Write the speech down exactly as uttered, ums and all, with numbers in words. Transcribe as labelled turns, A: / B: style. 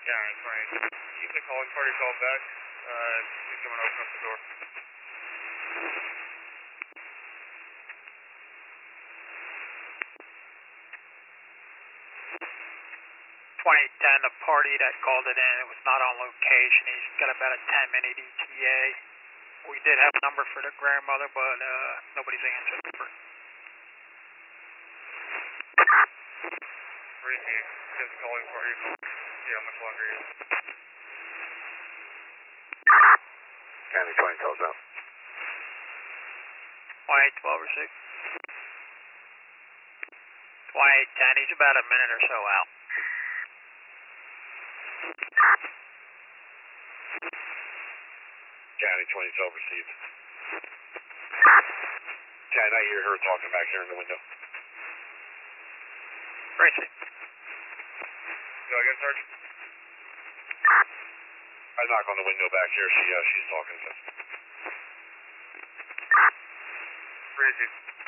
A: County twenty. Keep the calling party call back. Uh, please come and open up the door.
B: twenty ten, the party that called it in, it was not on location. He's got about a ten minute E T A. We did have a number for the grandmother, but uh, nobody's answered.
A: Receive. Give the calling party call. See how much longer he is.
C: County twenty calls out.
B: twenty-eight twelve or six. twenty-eight ten, he's about a minute or so out.
C: County twenty twelve received. Can I hear her talking back here in the window?
B: Tracy.
A: Go again, Sergeant.
C: I knock on the window back here. She uh, she's talking to.
A: Receive.